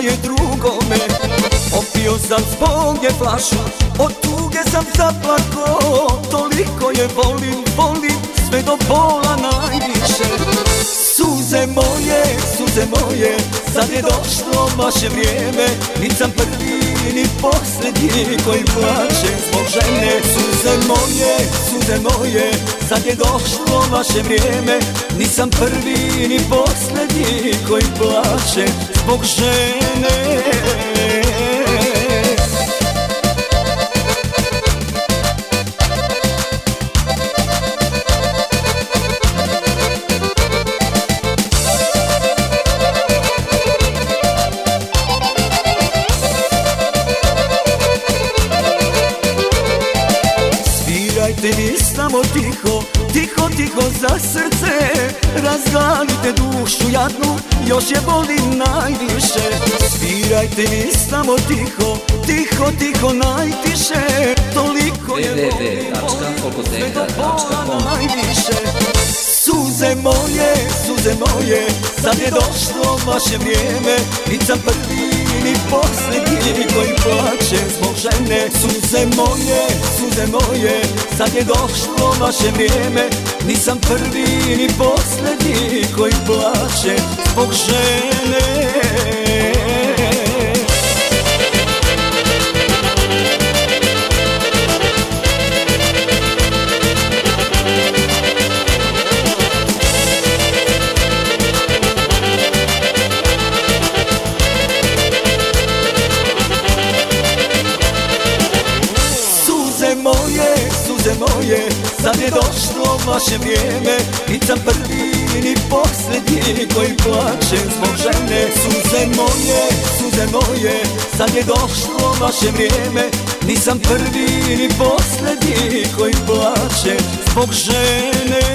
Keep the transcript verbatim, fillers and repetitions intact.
je drugome. Popio sam zbog nje flašu, od tuge sam zaplako. Toliko je volim, volim, sve do bola najviše. Suze moje, suze moje, sad je došlo vaše vrijeme. Nisam prvi ni posljednji koji plače zbog žene. Suze moje, suze moje, sad je došlo vaše vrijeme. Nisam prvi ni posljednji koji plače zbog žene. Svirajte mi samo tiho, tiho, tiho za srce. Razgalite dušu jadnu, još je volim najviše. Svirajte mi samo tiho, tiho, tiho najtiše. Toliko je volim, volim, sve do bola najviše. Suze moje, suze moje, sad je došlo vaše vrijeme. Nisam prvi ni posljednji koji plače zbog žene. Suze moje, suze moje, sad je došlo vaše vrijeme. Nisam prvi ni posljednji koji plače zbog žene. Moje, suze moje, sad je došlo vaše vrijeme. Nisam prvi ni posljednji koji plače zbog žene. Suze moje, suze moje, sad je došlo vaše vrijeme. Nisam prvi ni posljednji koji plače zbog žene.